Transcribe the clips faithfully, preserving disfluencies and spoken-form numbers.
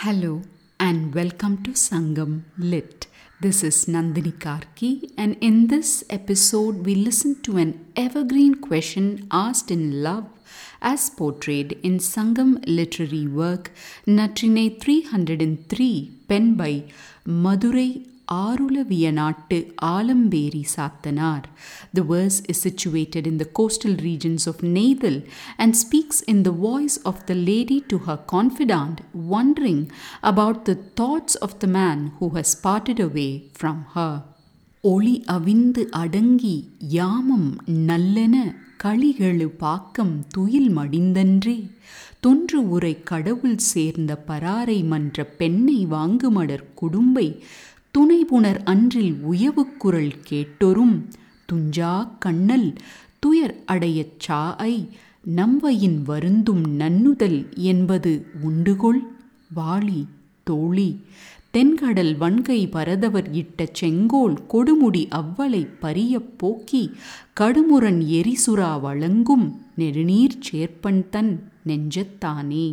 Hello and welcome to Sangam Lit. This is Nandini Karki, and in this episode we listen to an evergreen question asked in love as portrayed in Sangam literary work Natrine three oh three, penned by Madurai Arulaviyanattu Alamberi Sattanaar. The verse is situated in the coastal regions of Neithal and speaks in the voice of the lady to her confidant, wondering about the thoughts of the man who has parted away from her. ஒளி அவிந்து அடங்கி யாமம் நல்லென களிகெழு பாக்கம் துயில் மடிந்தன்றே தொன்று உரை கடவுள் சேர்ந்த பராரை மன்ற பெண்ணை வாங்குமடர் குடும்பை துணைபுணர் அன்றில் உயவுக்குரல் கேட்டொரும் துஞ்சா கண்ணல் துயர் அடையச் சாஐ நம்வையின் வருந்தும் நன்னுதல் என்பது உண்டுகொள் வாளி தோழி தென்கடல் வன்கை பரதவர் இட்ட செங்கோல் கொடுமுடி அவ்வளை பரியப் போக்கி கடுமுரண் எரிசுறா வழங்கும் நெடுநீர் சேர்ப்பன் தன் நெஞ்சத்தானே.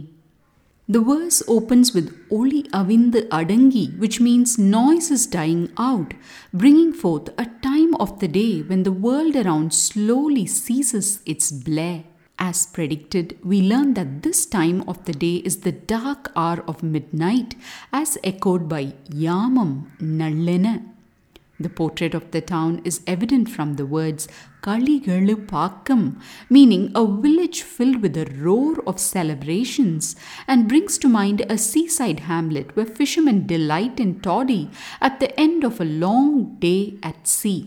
The verse opens with Oli Avindu Adangi, which means noise is dying out, bringing forth a time of the day when the world around slowly ceases its blare. As predicted, we learn that this time of the day is the dark hour of midnight, as echoed by Yamam Nallena. The portrait of the town is evident from the words Kaligelu Pakkam, meaning a village filled with a roar of celebrations, and brings to mind a seaside hamlet where fishermen delight in toddy at the end of a long day at sea.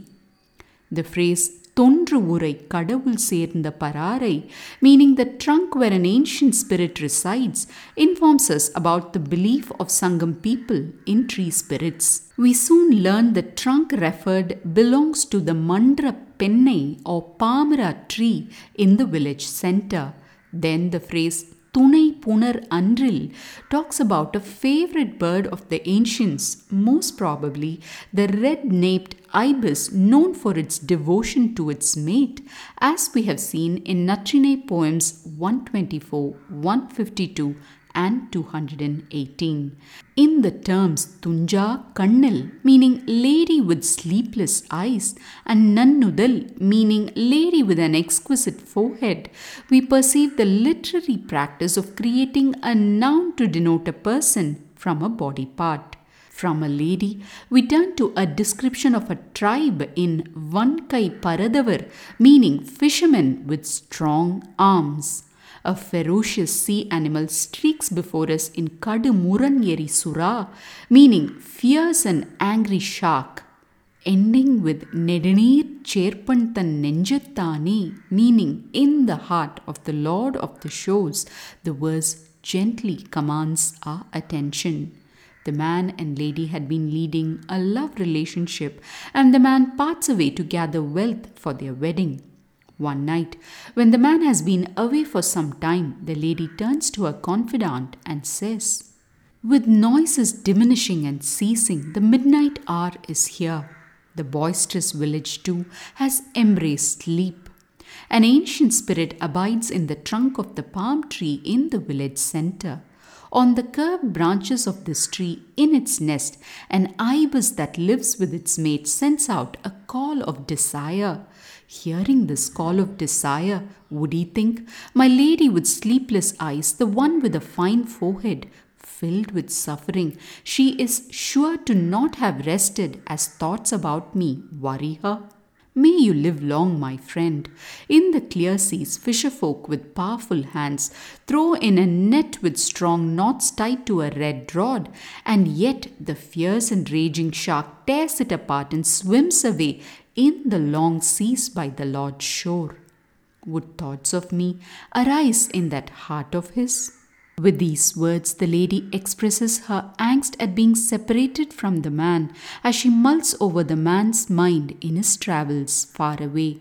The phrase தொன்று உரை கடவுள் சேர்ந்த பராரை, meaning the trunk where an ancient spirit resides, informs us about the belief of Sangam people in tree spirits. We soon learn the trunk referred belongs to the Mandra Pennai or Pamara tree in the village center. Then the phrase Tunai Punar Andril talks about a favorite bird of the ancients, most probably the red-naped ibis known for its devotion to its mate, as we have seen in Natrine poems one twenty-four, one fifty-two and two eighteen. In the terms Tunja Kannil, meaning lady with sleepless eyes, and Nannudal, meaning lady with an exquisite forehead, we perceive the literary practice of creating a noun to denote a person from a body part. From a lady, we turn to a description of a tribe in Vankai Paradavar, meaning fishermen with strong arms. A ferocious sea animal streaks before us in Kadumuran Yeri Sura, meaning fierce and angry shark, ending with Nedanir Cherpantan Nenjattane, meaning in the heart of the Lord of the Shores. The verse gently commands our attention. The man and lady had been leading a love relationship, and the man parts away to gather wealth for their wedding. One night, when the man has been away for some time, the lady turns to her confidant and says, "With noises diminishing and ceasing, the midnight hour is here. The boisterous village too has embraced sleep. An ancient spirit abides in the trunk of the palm tree in the village center. On the curved branches of this tree, in its nest, an ibis that lives with its mate sends out a call of desire. Hearing this call of desire, would he think, my lady with sleepless eyes, the one with a fine forehead, filled with suffering, she is sure to not have rested as thoughts about me worry her? May you live long, my friend. In the clear seas, fisherfolk with powerful hands throw in a net with strong knots tied to a red rod, and yet the fierce and raging shark tears it apart and swims away in the long seas by the Lord's shore. Would thoughts of me arise in that heart of his?" With these words, the lady expresses her angst at being separated from the man as she mulls over the man's mind in his travels far away.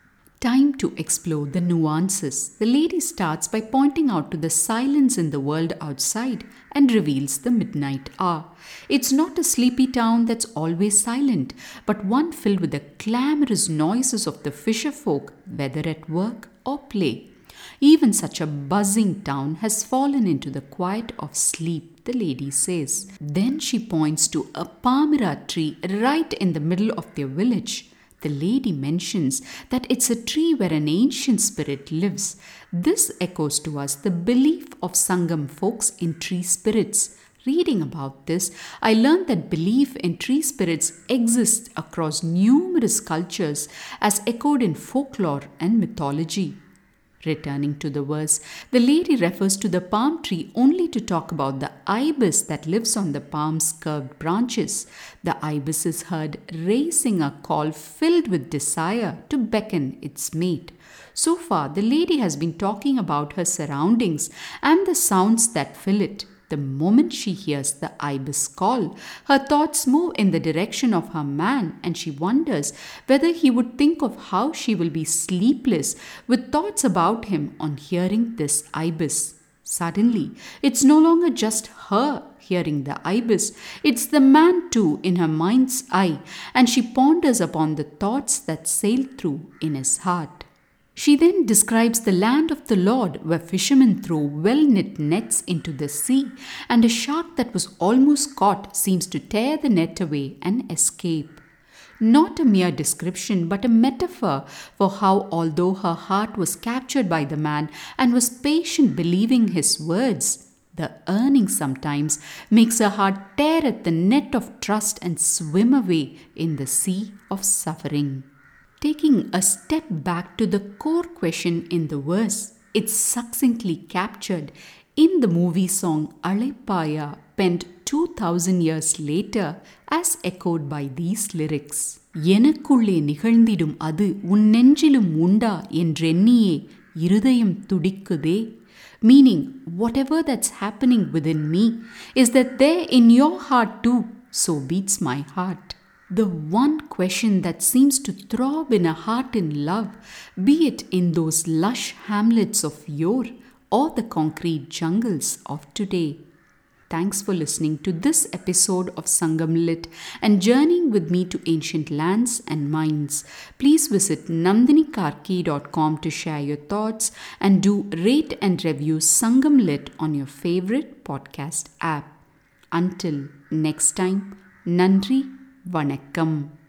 Time to explore the nuances. The lady starts by pointing out to the silence in the world outside and reveals the midnight hour. It's not a sleepy town that's always silent, but one filled with the clamorous noises of the fisher folk, whether at work or play. Even such a buzzing town has fallen into the quiet of sleep, the lady says. Then she points to a palmyra tree right in the middle of their village. The lady mentions that it's a tree where an ancient spirit lives. This echoes to us the belief of Sangam folks in tree spirits. Reading about this, I learned that belief in tree spirits exists across numerous cultures as echoed in folklore and mythology. Returning to the verse, the lady refers to the palm tree only to talk about the ibis that lives on the palm's curved branches. The ibis is heard raising a call filled with desire to beckon its mate. So far, the lady has been talking about her surroundings and the sounds that fill it. The moment she hears the ibis call, her thoughts move in the direction of her man, and she wonders whether he would think of how she will be sleepless with thoughts about him on hearing this ibis. Suddenly, it's no longer just her hearing the ibis, it's the man too in her mind's eye, and she ponders upon the thoughts that sail through in his heart. She then describes the land of the Lord where fishermen throw well-knit nets into the sea, and a shark that was almost caught seems to tear the net away and escape. Not a mere description, but a metaphor for how, although her heart was captured by the man and was patient believing his words, the yearning sometimes makes her heart tear at the net of trust and swim away in the sea of suffering. Taking a step back to the core question in the verse, it's succinctly captured in the movie song Alaipaya, penned two thousand years later, as echoed by these lyrics. எனக்குள்ளே நிகழ்ந்திடும் அது உன் நெஞ்சிலும் உண்டா என்றெண்ணியே இருதயம் துடிக்குதே. Meaning, whatever that's happening within me, is that there in your heart too? So beats my heart. The one question that seems to throb in a heart in love, be it in those lush hamlets of yore or the concrete jungles of today. Thanks for listening to this episode of Sangam Lit and journeying with me to ancient lands and minds. Please visit nandini karki dot com to share your thoughts and do rate and review Sangam Lit on your favorite podcast app. Until next time, Nandri Vanakkam.